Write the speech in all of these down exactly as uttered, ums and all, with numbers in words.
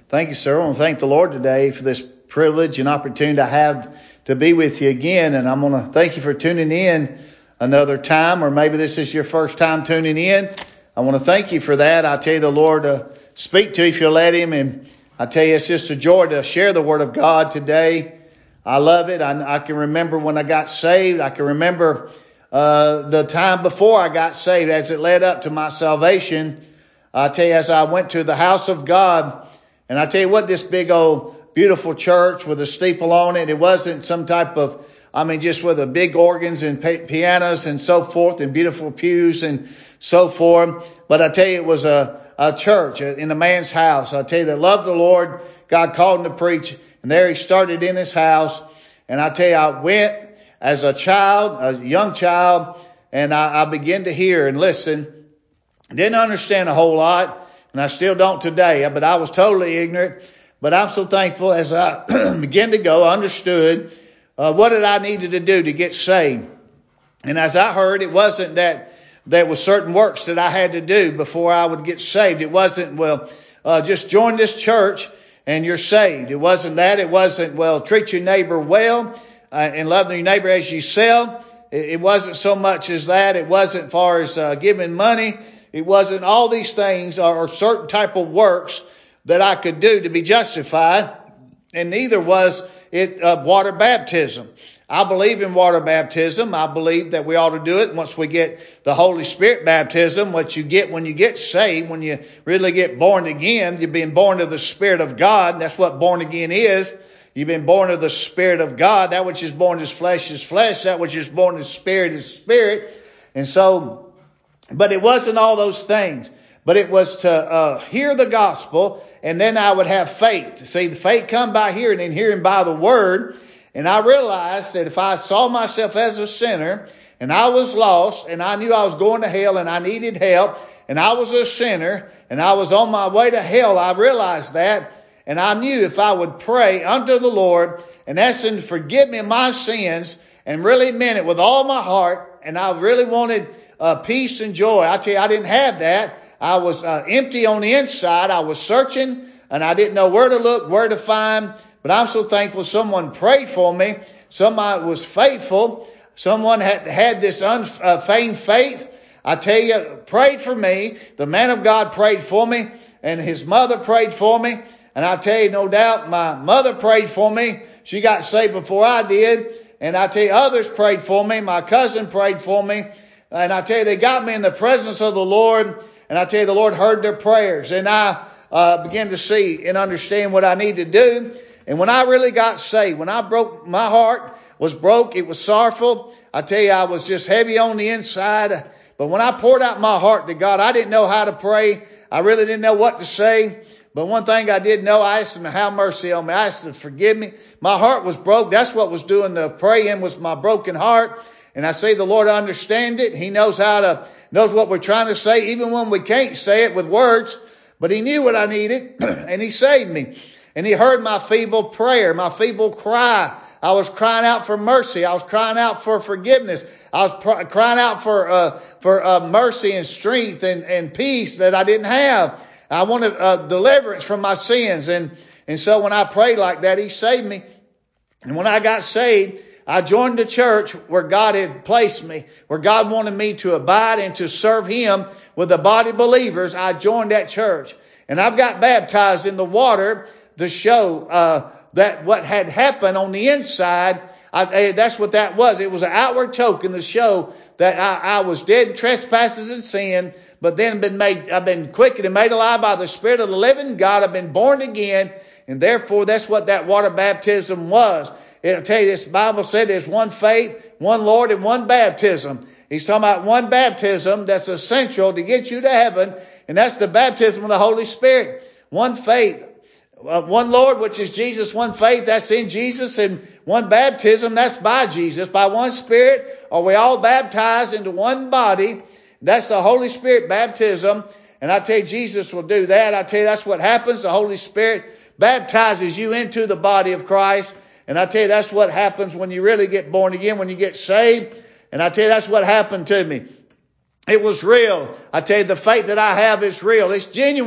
Thank you, sir. I want to thank the Lord today for this privilege and opportunity I have to be with you again. And I'm going to thank you for tuning in another time, or maybe this is your first time tuning in. I want to thank you for that. I tell you, the Lord uh, speak to you if you let him. And I tell you, it's just a joy to share the word of God today. I love it. I, I can remember when I got saved. I can remember uh, the time before I got saved as it led up to my salvation. I tell you, as I went to the house of God, and I tell you what, this big old beautiful church with a steeple on it, it wasn't some type of, I mean, just with the big organs and pianos and so forth and beautiful pews and so forth. But I tell you, it was a, a church in a man's house. I tell you, that loved the Lord. God called him to preach, and there he started in his house. And I tell you, I went as a child, a young child, and I, I began to hear and listen. Didn't understand a whole lot. And I still don't today, but I was totally ignorant. But I'm so thankful as I began to go, I understood uh, what did I needed to do to get saved. And as I heard, it wasn't that there was certain works that I had to do before I would get saved. It wasn't, well, uh, just join this church and you're saved. It wasn't that. It wasn't, well, treat your neighbor well uh, and love your neighbor as yourself. It, it wasn't so much as that. It wasn't far as uh, giving money. It wasn't all these things or certain type of works that I could do to be justified. And neither was it uh, water baptism. I believe in water baptism. I believe that we ought to do it once we get the Holy Spirit baptism, what you get when you get saved, when you really get born again. You've been born of the Spirit of God. That's what born again is. You've been born of the Spirit of God. That which is born as flesh is flesh. That which is born as spirit is spirit. And so, but it wasn't all those things. But it was to uh, hear the gospel, and then I would have faith. See, the faith come by hearing, and hearing by the word. And I realized that if I saw myself as a sinner, and I was lost, and I knew I was going to hell, and I needed help, and I was a sinner, and I was on my way to hell, I realized that. And I knew if I would pray unto the Lord and ask him to forgive me of my sins, and really meant it with all my heart, and I really wanted uh, peace and joy. I tell you, I didn't have that. I was uh, empty on the inside. I was searching, and I didn't know where to look, where to find. But I'm so thankful someone prayed for me. Somebody was faithful. Someone had had this unfeigned faith. I tell you, prayed for me. The man of God prayed for me, and his mother prayed for me. And I tell you, no doubt, my mother prayed for me. She got saved before I did. And I tell you, others prayed for me. My cousin prayed for me. And I tell you, they got me in the presence of the Lord. And I tell you, the Lord heard their prayers. And I uh, began to see and understand what I need to do. And when I really got saved, when I broke, my heart was broke. It was sorrowful. I tell you, I was just heavy on the inside. But when I poured out my heart to God, I didn't know how to pray. I really didn't know what to say. But one thing I did know, I asked him to have mercy on me. I asked him to forgive me. My heart was broke. That's what was doing the praying, was my broken heart. And I say the Lord understand it. He knows how to, knows what we're trying to say, even when we can't say it with words. But he knew what I needed, and he saved me. And he heard my feeble prayer, my feeble cry. I was crying out for mercy. I was crying out for forgiveness. I was pr- crying out for uh, for uh, mercy and strength and, and peace that I didn't have. I wanted uh, deliverance from my sins. And, and so when I prayed like that, he saved me. And when I got saved, I joined the church where God had placed me, where God wanted me to abide and to serve him with the body of believers. I joined that church. And I've got baptized in the water to show uh, that what had happened on the inside, I, that's what that was. It was an outward token to show that I, I was dead in trespasses and sin, but then been made, I've been quickened and made alive by the Spirit of the living God. I've been born again, and therefore that's what that water baptism was. It'll tell you, this Bible said there's one faith, one Lord, and one baptism. He's talking about one baptism that's essential to get you to heaven, and that's the baptism of the Holy Spirit. One faith, uh, one Lord, which is Jesus, one faith, that's in Jesus, and one baptism, that's by Jesus. By one Spirit are we all baptized into one body. That's the Holy Spirit baptism. And I tell you, Jesus will do that. I tell you, that's what happens. The Holy Spirit baptizes you into the body of Christ. And I tell you, that's what happens when you really get born again, when you get saved. And I tell you, that's what happened to me. It was real. I tell you, the faith that I have is real. It's genuine.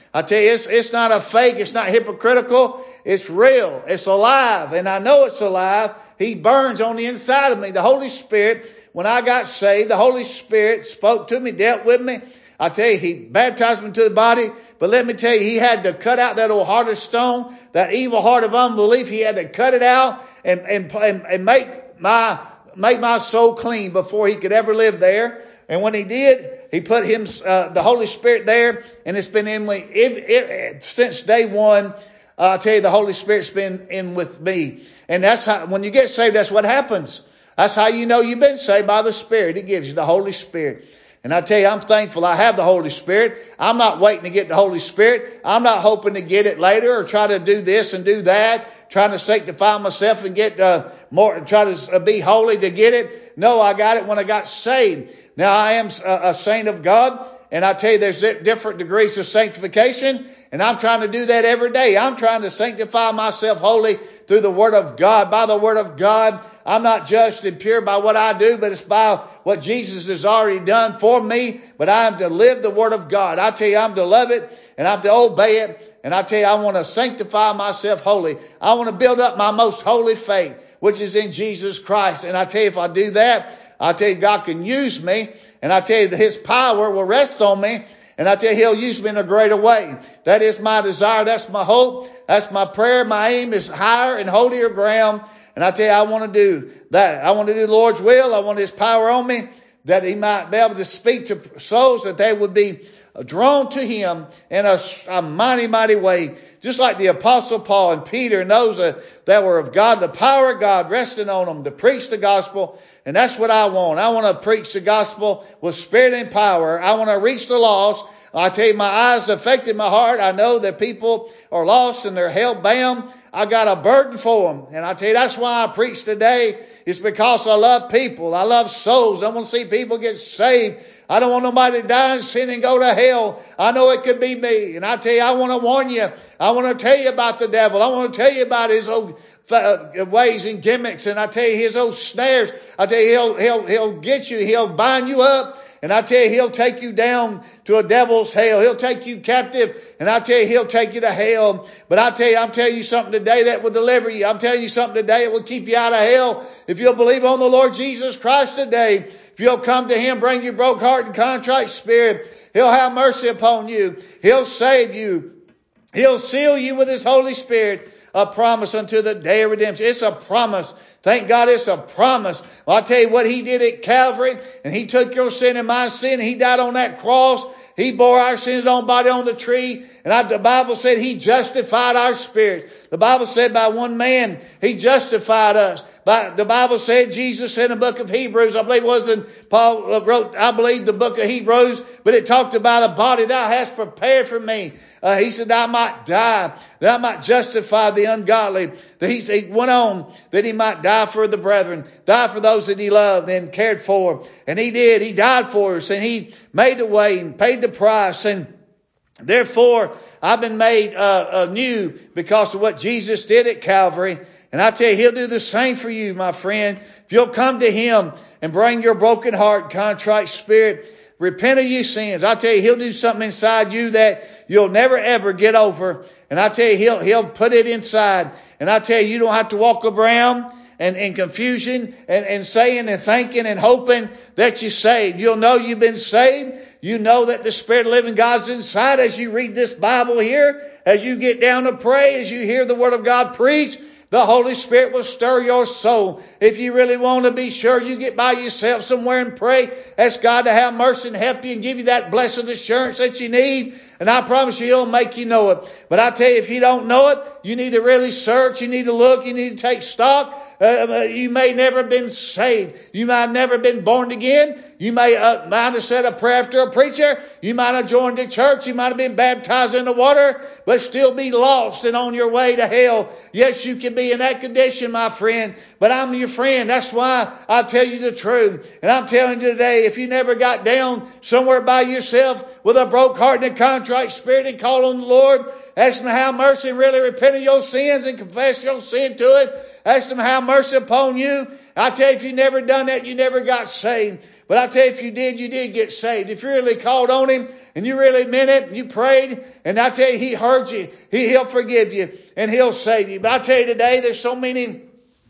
I tell you, it's, it's not a fake. It's not hypocritical. It's real. It's alive. And I know it's alive. He burns on the inside of me. The Holy Spirit, when I got saved, the Holy Spirit spoke to me, dealt with me. I tell you, He baptized me to the body. But let me tell you, He had to cut out that old heart of stone, that evil heart of unbelief. He had to cut it out and, and, and, and make my, make my soul clean before He could ever live there. And when He did, He put him, uh, the Holy Spirit there, and it's been in me it, it, since day one. Uh, I tell you, the Holy Spirit's been in with me. And that's how, when you get saved, that's what happens. That's how you know you've been saved, by the Spirit. He gives you the Holy Spirit. And I tell you, I'm thankful I have the Holy Spirit. I'm not waiting to get the Holy Spirit. I'm not hoping to get it later or try to do this and do that, trying to sanctify myself and get uh, more, try to be holy to get it. No, I got it when I got saved. Now, I am a, a saint of God, and I tell you, there's different degrees of sanctification, and I'm trying to do that every day. I'm trying to sanctify myself holy through the Word of God, by the Word of God. I'm not judged and pure by what I do, but it's by what Jesus has already done for me. But I am to live the Word of God. I tell you, I'm to love it, and I'm to obey it. And I tell you, I want to sanctify myself holy. I want to build up my most holy faith, which is in Jesus Christ. And I tell you, if I do that, I tell you, God can use me. And I tell you that His power will rest on me. And I tell you, He'll use me in a greater way. That is my desire. That's my hope. That's my prayer. My aim is higher and holier ground. And I tell you, I want to do that. I want to do the Lord's will. I want His power on me, that He might be able to speak to souls, that they would be drawn to Him in a, a mighty, mighty way. Just like the Apostle Paul and Peter and those that, that were of God, the power of God resting on them to preach the gospel. And that's what I want. I want to preach the gospel with spirit and power. I want to reach the lost. I tell you, my eyes affected my heart. I know that people are lost and they're held bound. I got a burden for them. And I tell you, that's why I preach today. It's because I love people. I love souls. I want to see people get saved. I don't want nobody to die in sin and go to hell. I know it could be me. And I tell you, I want to warn you. I want to tell you about the devil. I want to tell you about his old ways and gimmicks. And I tell you, his old snares. I tell you, he'll, he'll, he'll get you. He'll bind you up. And I tell you, he'll take you down to a devil's hell. He'll take you captive. And I tell you, he'll take you to hell. But I tell you, I'm telling you something today that will deliver you. I'm telling you something today that will keep you out of hell. If you'll believe on the Lord Jesus Christ today, if you'll come to Him, bring your broke heart and contrite spirit, He'll have mercy upon you. He'll save you. He'll seal you with His Holy Spirit. A promise unto the day of redemption. It's a promise. Thank God it's a promise. Well, I'll tell you what He did at Calvary, and He took your sin and my sin. He died on that cross. He bore our sins on body on the tree. And I, the Bible said He justified our spirit. The Bible said by one man, He justified us. By, the Bible said, Jesus said in the book of Hebrews, I believe it wasn't Paul wrote, I believe the book of Hebrews, but it talked about a body thou hast prepared for me. Uh, he said, that I might die, that I might justify the ungodly. That he, he went on that He might die for the brethren, die for those that He loved and cared for. And He did. He died for us, and He made the way and paid the price. And therefore, I've been made uh, anew because of what Jesus did at Calvary. And I tell you, He'll do the same for you, my friend. If you'll come to Him and bring your broken heart, contrite spirit, repent of your sins, I tell you, He'll do something inside you that you'll never ever get over. And I tell you, He'll, He'll put it inside. And I tell you, you don't have to walk around and in confusion and, and saying and thinking and hoping that you're saved. You'll know you've been saved. You know that the Spirit of the living God's inside as you read this Bible here, as you get down to pray, as you hear the Word of God preached. The Holy Spirit will stir your soul. If you really want to be sure, you get by yourself somewhere and pray. Ask God to have mercy and help you and give you that blessed assurance that you need. And I promise you, He'll make you know it. But I tell you, if you don't know it, you need to really search. You need to look. You need to take stock. Uh, you may never have been saved. You might have never been born again. You may uh, might have said a prayer after a preacher. You might have joined the church. You might have been baptized in the water, but still be lost and on your way to hell. Yes, you can be in that condition, my friend, but I'm your friend. That's why I tell you the truth. And I'm telling you today, if you never got down somewhere by yourself with a broke heart and a contrite spirit and call on the Lord, ask Him to have mercy and really repent of your sins and confess your sin to Him. Ask Him to have mercy upon you. I tell you, if you never done that, you never got saved. But I tell you, if you did, you did get saved. If you really called on Him and you really meant it, and you prayed, and I tell you, He heard you. He, He'll forgive you, and He'll save you. But I tell you today, there's so many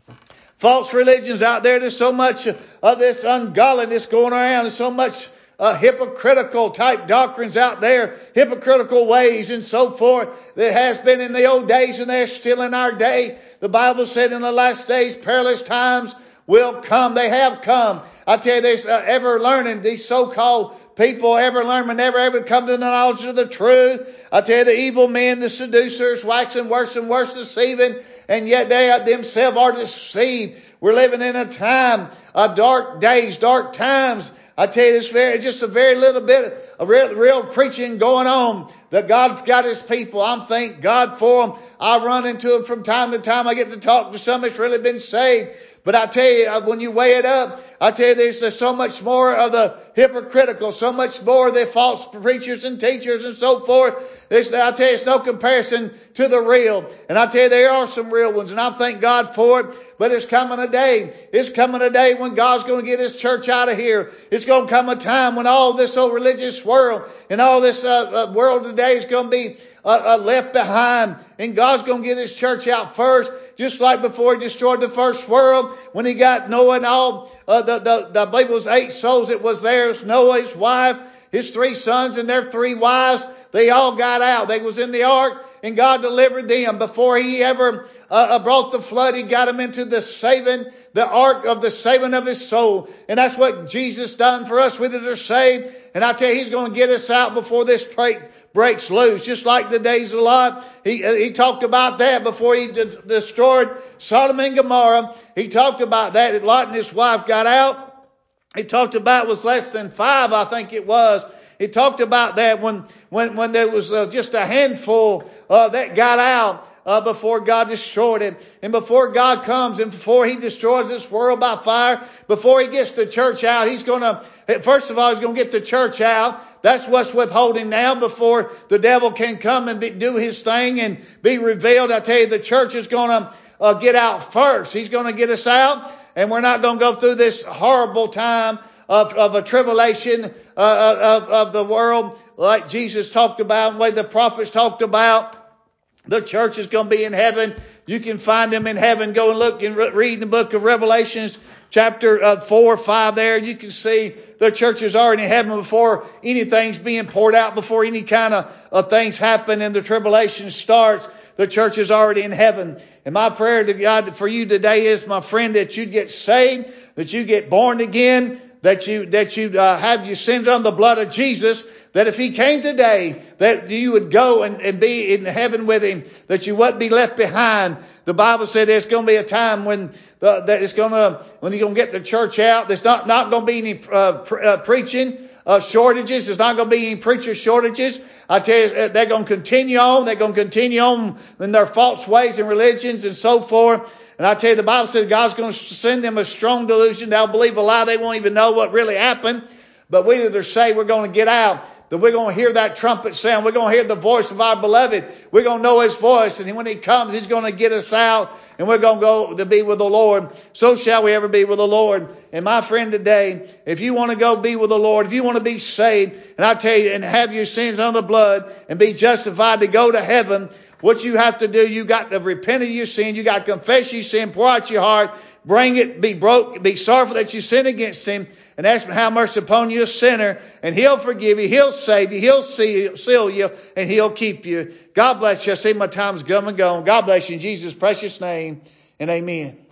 false religions out there. There's so much of this ungodliness going around. There's so much uh, hypocritical type doctrines out there, hypocritical ways and so forth. There has been in the old days, and they're still in our day. The Bible said in the last days, perilous times will come. They have come. I tell you, there's uh, ever learning. These so-called people ever learn, but never ever come to the knowledge of the truth. I tell you, the evil men, the seducers, waxing worse and worse, deceiving, and yet they themselves are deceived. We're living in a time of dark days, dark times. I tell you, this very just a very little bit of real, real preaching going on. That God's got His people. I'm thank God for them. I run into them from time to time. I get to talk to some that's really been saved. But I tell you, when you weigh it up, I tell you, there's, there's so much more of the hypocritical, so much more of the false preachers and teachers and so forth. This, I tell you, it's no comparison to the real. And I tell you, there are some real ones, and I thank God for it. But it's coming a day. It's coming a day when God's going to get His church out of here. It's going to come a time when all this old religious world and all this uh, uh, world today is going to be uh, uh, left behind. And God's going to get His church out first. Just like before He destroyed the first world, when He got Noah and all, uh, the, the, the, I believe it was eight souls that was there. It was Noah, his wife, his three sons, and their three wives. They all got out. They was in the ark, and God delivered them. Before He ever uh, brought the flood, He got them into the saving, the ark of the saving of His soul. And that's what Jesus done for us. We that are saved. And I tell you, He's going to get us out before this break. breaks loose, just like the days of Lot. He, he talked about that before He de- destroyed Sodom and Gomorrah. He talked about that. That Lot and his wife got out. He talked about it was less than five, I think it was. He talked about that when, when, when there was uh, just a handful uh, that got out uh, before God destroyed it. And before God comes and before He destroys this world by fire, before He gets the church out, He's going to, first of all, He's going to get the church out. That's what's withholding now before the devil can come and be, do his thing and be revealed. I tell you, the church is going to uh, get out first. He's going to get us out, and we're not going to go through this horrible time of, of a tribulation uh, of, of the world like Jesus talked about, the way the prophets talked about. The church is going to be in heaven. You can find them in heaven. Go and look and re- read the book of Revelations, chapter uh, four or five there. You can see the church is already in heaven before anything's being poured out, before any kind of uh, things happen and the tribulation starts. The church is already in heaven. And my prayer to God for you today is, my friend, that you get saved, that you get born again, that you that you uh, have your sins on the blood of Jesus, that if He came today, that you would go and, and be in heaven with Him, that you wouldn't be left behind. The Bible said there's going to be a time when uh, that it's going to, when He's going to get the church out. There's not, not going to be any uh, pre- uh, preaching uh, shortages. There's not going to be any preacher shortages. I tell you, they're going to continue on. They're going to continue on in their false ways and religions and so forth. And I tell you, the Bible says God's going to send them a strong delusion. They'll believe a lie. They won't even know what really happened. But we that are saved, we're going to get out. That we're going to hear that trumpet sound. We're going to hear the voice of our beloved. We're going to know His voice. And when He comes, He's going to get us out. And we're going to go to be with the Lord. So shall we ever be with the Lord. And my friend, today, if you want to go be with the Lord, if you want to be saved, and I tell you, and have your sins on the blood and be justified to go to heaven, what you have to do, you got to repent of your sin. You got to confess your sin, pour out your heart, bring it, be broke, be sorrowful that you sin against Him, and ask Him have mercy upon you, a sinner, and He'll forgive you, He'll save you, He'll seal you, and He'll keep you. God bless you. I see my time's come and gone. God bless you in Jesus' precious name, and amen.